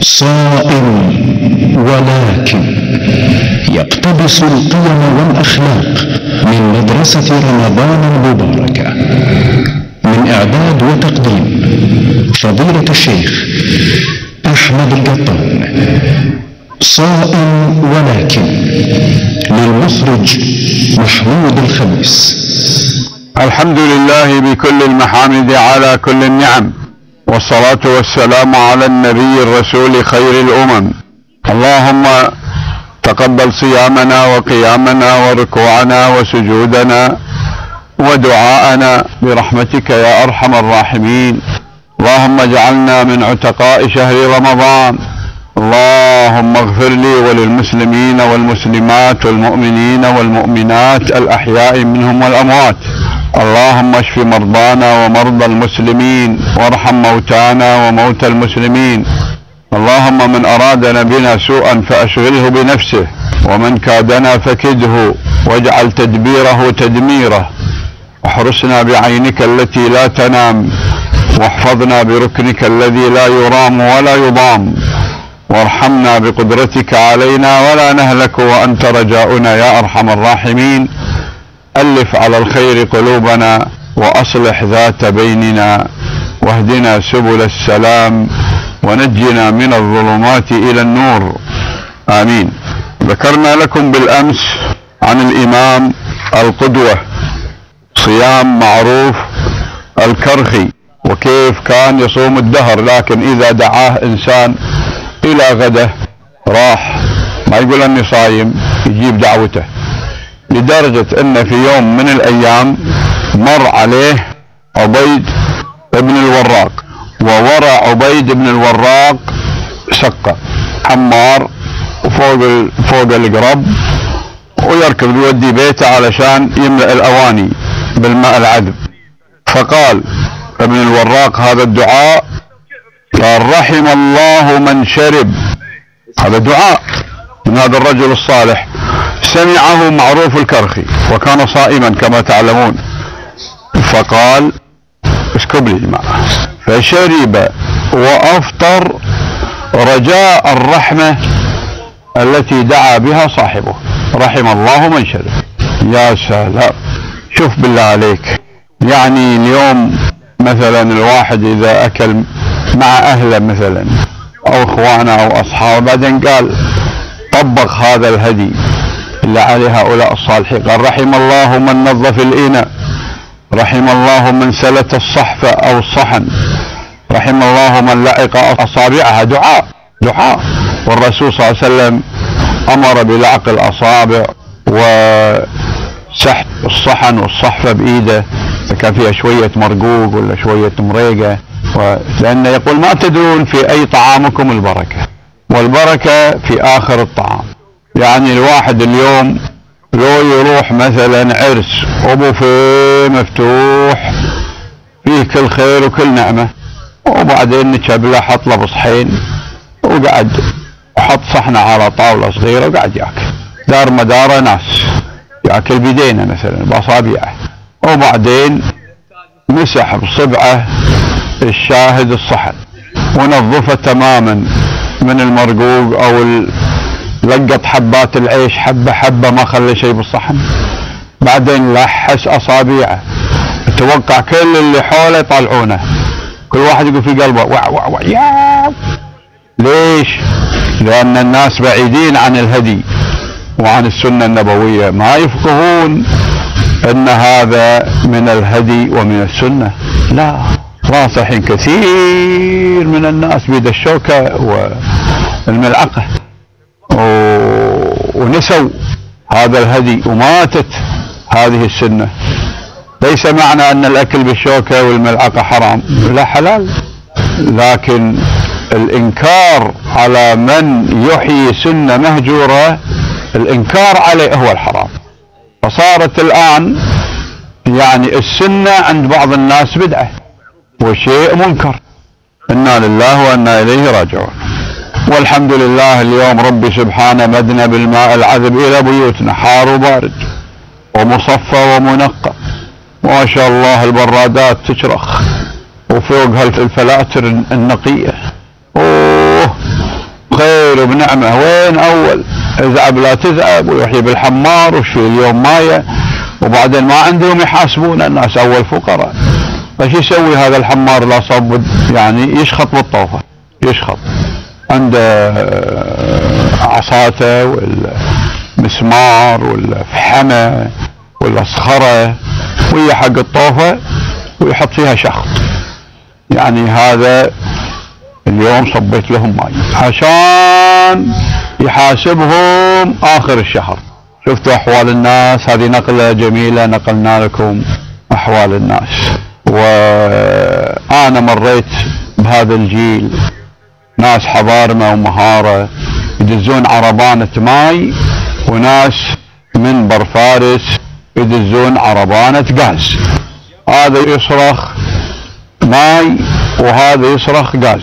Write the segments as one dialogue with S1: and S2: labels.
S1: صائم ولكن يقتبس القيم والأخلاق من مدرسة رمضان المباركة. من إعداد وتقديم فضيلة الشيخ أحمد القطان. صائم ولكن للمخرج محمود الخميس.
S2: الحمد لله بكل المحامد على كل النعم، والصلاة والسلام على النبي الرسول خير الأمم. اللهم تقبل صيامنا وقيامنا وركوعنا وسجودنا ودعاءنا برحمتك يا أرحم الراحمين. اللهم اجعلنا من عتقاء شهر رمضان. اللهم اغفر لي وللمسلمين والمسلمات والمؤمنين والمؤمنات الأحياء منهم والأموات. اللهم اشف مرضانا ومرضى المسلمين، وارحم موتانا وموتى المسلمين. اللهم من أرادنا بنا سوءا فأشغله بنفسه، ومن كادنا فكده، واجعل تدبيره تدميره. احرسنا بعينك التي لا تنام، واحفظنا بركنك الذي لا يرام ولا يضام، وارحمنا بقدرتك علينا ولا نهلك وأنت رجاؤنا يا أرحم الراحمين. ألف على الخير قلوبنا، وأصلح ذات بيننا، واهدنا سبل السلام، ونجنا من الظلمات إلى النور، آمين. ذكرنا لكم بالأمس عن الإمام القدوة صيام معروف الكرخي، وكيف كان يصوم الدهر، لكن إذا دعاه إنسان إلى غده راح، ما يقول أني صايم، يجيب دعوته. لدرجة أن في يوم من الأيام مر عليه عبيد بن الوراق، وورى عبيد بن الوراق شقة حمار فوق القرب، ويركب يودي بيته علشان يملأ الأواني بالماء العذب. فقال ابن الوراق هذا الدعاء، قال رحم الله من شرب. هذا دعاء من هذا الرجل الصالح، سمعه معروف الكرخي وكان صائما كما تعلمون. فقال اسكب لي الماء، فشرب وأفطر رجاء الرحمة التي دعا بها صاحبه. رحم الله من شرب. يا سلام، شوف بالله عليك، يعني اليوم مثلا الواحد إذا أكل مع أهله مثلا أو إخوانه أو أصحابه، بعدين قال طبق هذا الهدي اللي عليه هؤلاء الصالحين، قال رحم الله من نظف الإناء، رحم الله من سلت الصحفة أو الصحن، رحم الله من لعق أصابعها. دعاء. والرسول صلى الله عليه وسلم أمر بلعق الأصابع وسحب الصحن والصحفة بإيده إذا كان فيها شوية مرقوق ولا شوية مريقة، لأنه يقول ما تدرون في أي طعامكم البركة، والبركة في آخر الطعام. يعني الواحد اليوم لو يروح مثلا عرس وبوفيه مفتوح فيه كل خير وكل نعمة، وبعدين نكب له حط له بصحين وقعد، وحط صحنه على طاولة صغيرة وقعد ياكل، دار مداره ناس ياكل بيدينه مثلا بأصابعه، وبعدين مسح بصبعه الشاهد الصحن ونظفه تماما من المرقوق او لقط حبات العيش حبة حبة، ما خلى شيء بالصحن. بعدين لحس أصابيعه، اتوقع كل اللي حوله يطلعونه، كل واحد يقول في قلبه وع وع وع يا. ليش؟ لأن الناس بعيدين عن الهدي وعن السنة النبوية، ما يفقهون أن هذا من الهدي ومن السنة. لا، راصحين كثير من الناس بيد الشوكة والملعقة ونسوا هذا الهدي وماتت هذه السنة. ليس معنى أن الأكل بالشوكة والملعقة حرام، لا، حلال، لكن الإنكار على من يحيي سنة مهجورة، الإنكار عليه هو الحرام. فصارت الآن يعني السنة عند بعض الناس بدعة وشيء منكر. إنا لله وإنا إليه راجعون. والحمد لله اليوم ربي سبحانه مدنا بالماء العذب إلى بيوتنا، حار وبارد ومصفى ومنقى، ما شاء الله البرادات تشرخ وفوقها الفلاتر النقية. وبخير وبنعمة. وين أول؟ اذعب لا تذعب، ويروح يجيب الحمار وشي اليوم مايه، وبعدين ما عندهم يحاسبون الناس أول فقراء. فش يسوي هذا الحمار لا صب؟ يعني يشخط بالطوفة، يشخط عنده عصاته والمسمار والفحمة والأصخرة وهي حق الطوفة ويحط فيها شخط. يعني هذا اليوم صبيت لهم ماي عشان يحاسبهم آخر الشهر. شفتوا أحوال الناس؟ هذه نقلة جميلة نقلنا لكم أحوال الناس. وأنا مريت بهذا الجيل، ناس حضارمة ومهارة يدزون عربانة ماي، وناس من برفارس يدزون عربانة غاز. هذا يصرخ ماي وهذا يصرخ غاز.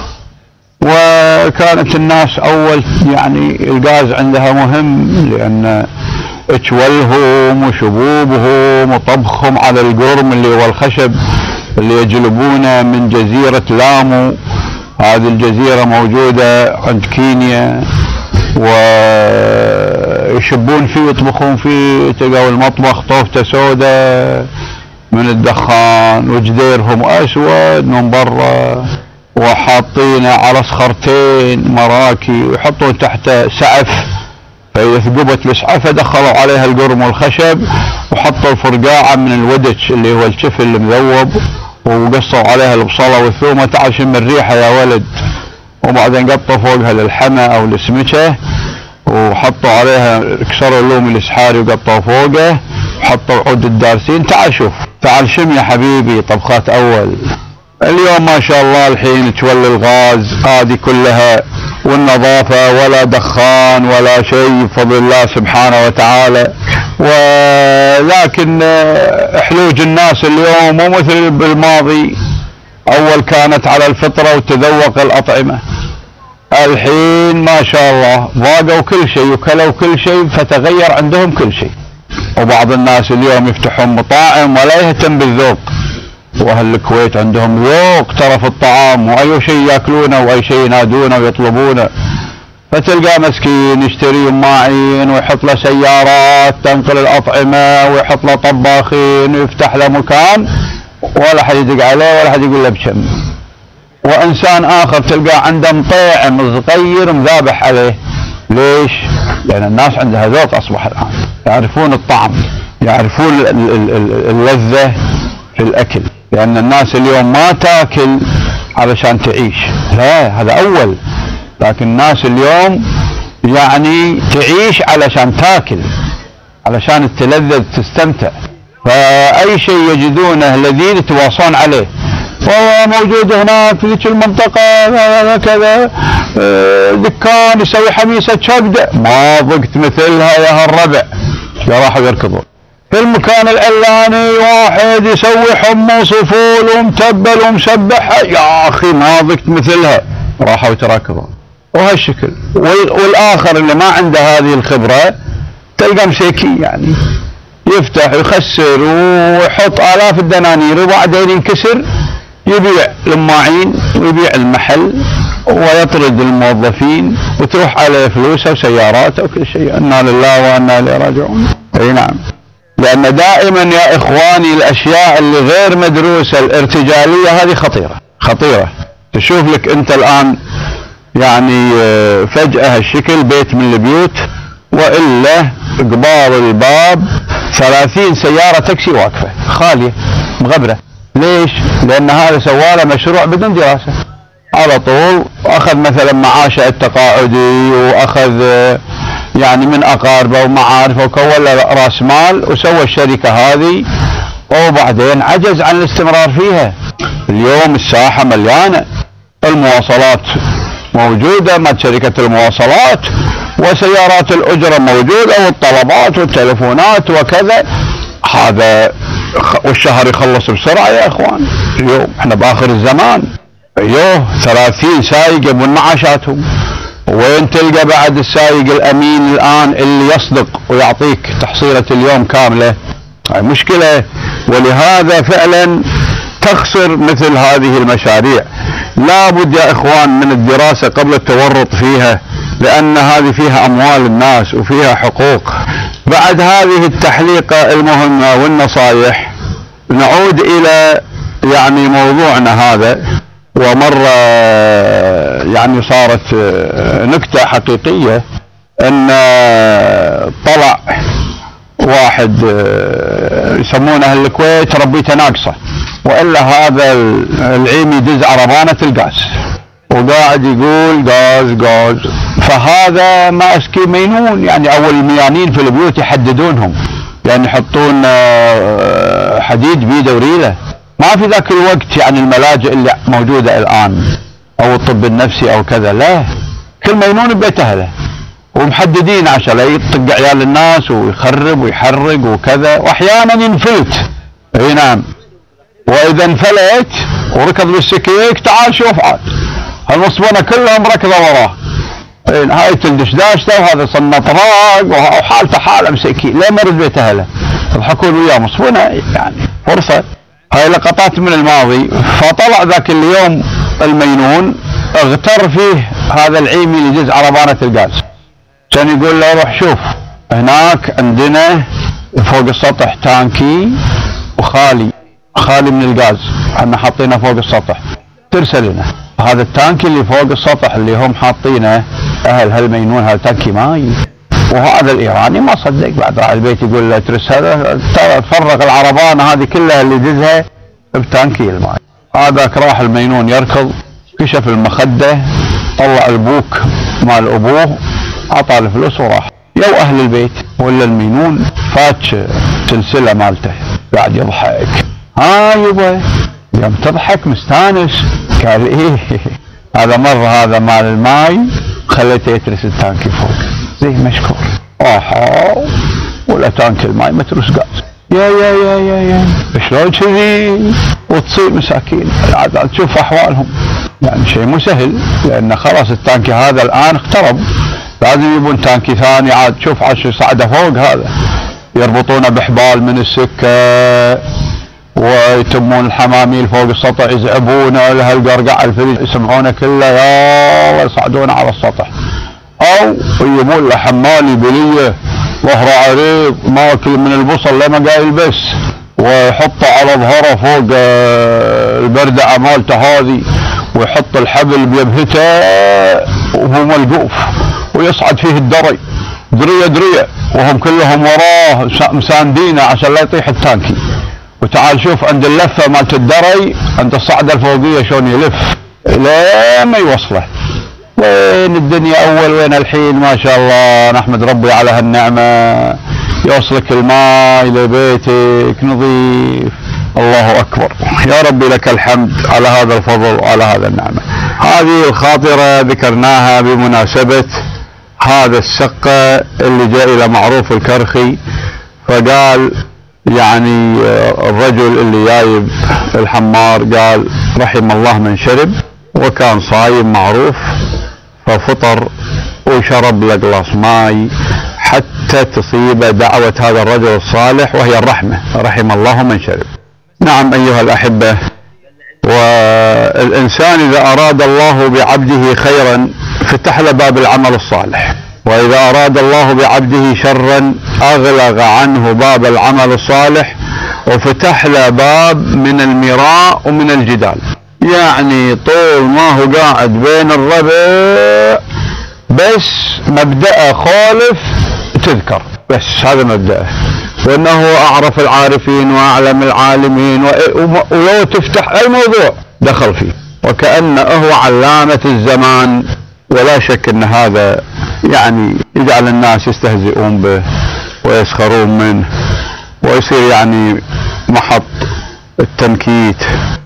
S2: وكانت الناس أول يعني الغاز عندها مهم، لأن تشولهم وشبوبهم وطبخهم على القرم اللي هو الخشب اللي يجلبونه من جزيرة لامو. هذه الجزيرة موجودة عند كينيا، ويشبون فيه يطبخون فيه. تلقوا المطبخ طوفته سوداء من الدخان، وجديرهم أسود من برا، وحاطينه على صخرتين مراكي، ويحطون تحته سعف. فإذا ثقبت السعفة دخلوا عليها القرم والخشب، وحطوا فرقاعة من الودج اللي هو الشفل المذوب، وقصوا عليها البصلة والثومة. تعال شم الريحة يا ولد. وبعدين قطوا فوقها للحمى أو السمكة، وحطوا عليها كسروا اللوم الإسحاري وقطوا فوقه، وحطوا عود الدارسين. تعال شوف، تعال شم يا حبيبي طبخات أول. اليوم ما شاء الله الحين تولي الغاز هذه كلها، والنظافة ولا دخان ولا شيء بفضل الله سبحانه وتعالى. ولكن حلوج الناس اليوم مو مثل بالماضي. أول كانت على الفطرة وتذوق الأطعمة، الحين ما شاء الله ضاقوا كل شيء وكلوا كل شيء، فتغير عندهم كل شيء. وبعض الناس اليوم يفتحون مطاعم ولا يهتم بالذوق. وأهل الكويت عندهم ذوق ترى في الطعام، وأي شيء يأكلونه وأي شيء ينادونه ويطلبونه. فتلقى مسكين يشتري معين ويحط له سيارات تنقل الأطعمة، ويحط له طباخين ويفتح له مكان، ولا حد يدق عليه ولا حد يقول له بشم. وإنسان آخر تلقى عنده مطيعم صغير مذابح عليه. ليش؟ لأن الناس عندها ذوق أصبح الآن، يعرفون الطعم، يعرفون اللذة في الأكل. لأن الناس اليوم ما تاكل علشان تعيش، لا هذا أول. لكن الناس اليوم يعني تعيش علشان تاكل، علشان تلذذ تستمتع. فأي شيء يجدونه لذيذ يتواصون عليه. والله موجود هناك في ذيك المنطقة كذا دكان يسوي حميسة كبدة، ما ضقت مثلها يا هالربع. راحوا يركضون في المكان العلاني، واحد يسوي حمص وفول ومتبل ومسبحة، يا أخي ما ضقت مثلها، راحوا يتراكضون. وهالشكل. والآخر اللي ما عنده هذه الخبرة تلقى مسيكي، يعني يفتح ويخسر ويحط آلاف الدنانير، وبعدين ينكسر يبيع الماعين ويبيع المحل ويطرد الموظفين، وتروح عليه فلوسه وسياراته وكل شيء. إنا لله وإنا إليه راجعون. اي نعم. لأن دائما يا إخواني الأشياء اللي غير مدروسة الارتجالية هذه خطيرة خطيرة. تشوف لك أنت الآن يعني فجأة هالشكل بيت من البيوت، وإلا قبال الباب 30 سيارة تاكسي واقفة خالية مغبرة. ليش؟ لأن هذا سواله مشروع بدون دراسة على طول. أخذ مثلا معاشه التقاعدي، وأخذ يعني من أقاربه ومعارفه، وكون له رأس مال وسوى الشركة هذه، وبعدين عجز عن الاستمرار فيها. اليوم الساحة مليانة، المواصلات موجودة مع شركة المواصلات، وسيارات الأجرة موجودة، والطلبات والتلفونات وكذا. هذا والشهر يخلص بسرعة يا إخوان. اليوم احنا بآخر الزمان. 30 سايق يبون معاشاتهم. وين تلقى بعد السايق الأمين الآن اللي يصدق ويعطيك تحصيلة اليوم كاملة؟ هاي مشكلة. ولهذا فعلا تخسر مثل هذه المشاريع. لابد يا إخوان من الدراسة قبل التورط فيها، لأن هذه فيها أموال الناس وفيها حقوق. بعد هذه التحليقة المهمة والنصائح نعود إلى يعني موضوعنا هذا. ومرة يعني صارت نكتة حقيقية أن طلع واحد يسمونه أهل الكويت ربيته ناقصة، وإلا هذا العيم يدز عربانة الغاز وقاعد يقول غاز. فهذا ماسكي مينون، يعني أول الميانين في البيوت يحددونهم، يعني يحطون حديد بيده وريله. ما في ذاك الوقت يعني الملاجئ اللي موجودة الآن أو الطب النفسي أو كذا، لا، كل مينون ببيت أهله ومحددين عشان لا يطق عيال الناس ويخرب ويحرق وكذا، وأحيانا ينفلت. اي نعم، وإذا انفلت وركض بالسكيك تعال شوف عاد المصبونة كلهم ركضوا وراه، هاي تلدشداشته وهذا صنة طراق وحالته حالة مسكين، ليه مرض بيت أهله يضحكون وياه مصبونة. يعني فرصة، هاي لقطات من الماضي. فطلع ذاك اليوم المينون اغتر فيه هذا العيمي اللي يجز عربانة الغاز، كان يقول له روح شوف هناك عندنا فوق السطح تانكي وخالي من الغاز، احنا حاطينه فوق السطح، ترسل لنا هذا التانكي اللي فوق السطح اللي هم حاطينه اهل هالمينون، هذا تانكي ماي. وهذا الايراني ما صدق، بعد راح البيت يقول له ترس هذا، تفرغ العربانه هذه كلها اللي دزها بتانكي الماء. هذاك راح المينون يركض، كشف المخده، طلع البوك مال ابوه، عطى الفلوس وراح. يو اهل البيت ولا المينون فاتش سلسله مالته قاعد يضحك، ها يبا يوم تضحك مستانس. قال ايه هذا مره هذا مال الماي خليته يترس التانكي فوق، زي مشكور. ولا تانك الماي مترس غاز، يا شلون كذي؟ وتصير مساكين عاد تشوف احوالهم، يعني شيء مو سهل، لان خلاص التانكي هذا الان اقترب، لازم يبون تانكي ثاني. عاد شوف عاد شو صعده فوق، هذا يربطونه بحبال من السكه ويتمون الحماميل فوق السطح، يزعبونه لهالقرقع الفريج يسمعونه كله، يا يصعدونه على السطح، او يجيبون له حمالي بليه ظهره عريض ماكل من البصل لما قاعد يلبس، ويحطه على ظهره فوق البردعه مالته هذه، ويحط الحبل بيبهته وهو ملقوف، ويصعد فيه الدري دريه وهم كلهم وراه مساندينه عشان لا يطيح التانكي. وتعال شوف عند اللفه مالت الدري عند الصعده الفوقيه شلون يلف لين ما يوصله. وين الدنيا اول وين الحين، ما شاء الله نحمد ربي على هالنعمه، يوصلك الماء لبيتك نظيف، الله اكبر، يا ربي لك الحمد على هذا الفضل وعلى هذا النعمه. هذه الخاطره ذكرناها بمناسبه هذا السقه اللي جاء الى معروف الكرخي، فقال يعني الرجل اللي جايب الحمار قال رحم الله من شرب، وكان صايم معروف، ففطر وشرب له قلاص ماي حتى تصيب دعوة هذا الرجل الصالح وهي الرحمة، رحم الله من شرب. نعم أيها الأحبة، والإنسان إذا أراد الله بعبده خيرا فتح له باب العمل الصالح، وإذا أراد الله بعبده شرا أغلق عنه باب العمل الصالح وفتح له باب من المراء ومن الجدال. يعني طول ما هو قاعد بين الربع بس مبدأه خالف تذكر، بس هذا مبدأه، وأنه أعرف العارفين وأعلم العالمين، ولو تفتح أي موضوع دخل فيه، وكأنه هو علامة الزمان. ولا شك أن هذا يعني يجعل الناس يستهزئون به ويسخرون منه، ويصير يعني محط التنكيت.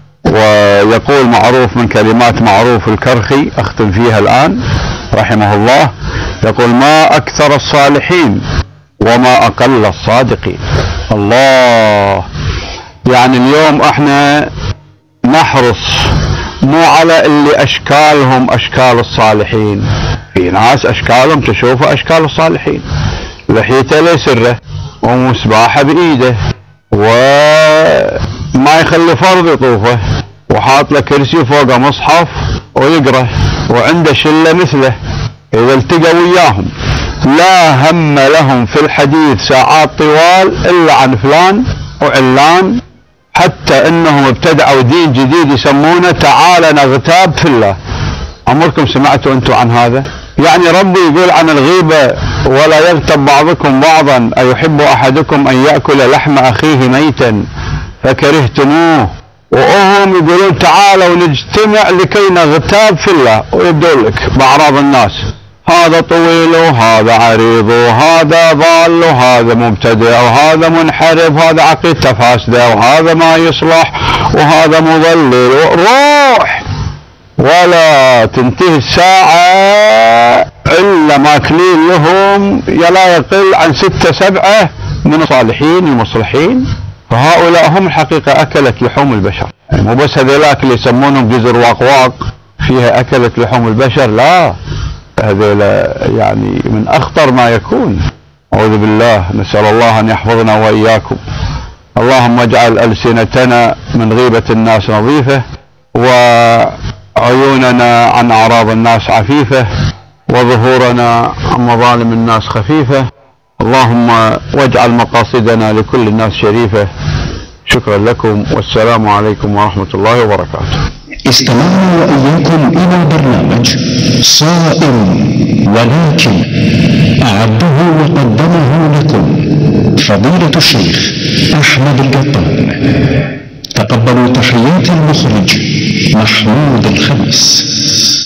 S2: ويقول معروف من كلمات معروف الكرخي أختم فيها الآن رحمه الله، يقول ما أكثر الصالحين وما أقل الصادقين. الله، يعني اليوم احنا نحرص مو على اللي أشكالهم أشكال الصالحين، في ناس أشكالهم تشوفوا أشكال الصالحين، لحيته لسره ومسباحة بإيده وما يخلي فرض يطوفه وحاط له كرسي فوقه مصحف ويقرأ، وعنده شلة مثله إذا التقى وياهم لا هم لهم في الحديث ساعات طوال إلا عن فلان وعلان، حتى إنهم ابتدعوا دين جديد يسمونه تعال نغتاب في الله. عمركم سمعتوا أنتم عن هذا؟ يعني ربي يقول عن الغيبة ولا يغتب بعضكم بعضا أيحب أحدكم أن يأكل لحم أخيه ميتا فكرهتموه، وهم يقولون تعالوا نجتمع لكي نغتاب في الله، ويبدون لك بأعراض الناس، هذا طويل وهذا عريض وهذا ضال وهذا مبتدع وهذا منحرف وهذا عقيدته فاسدة وهذا ما يصلح وهذا مضلل. روح ولا تنتهي الساعة إلا ماكلين لهم لا يقل عن 6 7 من الصالحين المصلحين، فهؤلاء هم الحقيقة أكلت لحوم البشر. مو بس هذولاك اللي يسمونهم جزر واقواق فيها أكلت لحوم البشر، لا، هذولا يعني من أخطر ما يكون. أعوذ بالله، نسأل الله أن يحفظنا وإياكم. اللهم اجعل ألسنتنا من غيبة الناس نظيفة، وعيوننا عن أعراض الناس عفيفة، وظهورنا عن مظالم الناس خفيفة. اللهم واجعل مقاصدنا لكل الناس شريفة. شكرا لكم، والسلام عليكم ورحمة الله وبركاته.
S1: استمعنا وإياكم إلى برنامج صائم ولكن، أعده وقدمه لكم فضيلة الشيخ أحمد القطان. تقبلوا تحيات المخرج محمود الخميس.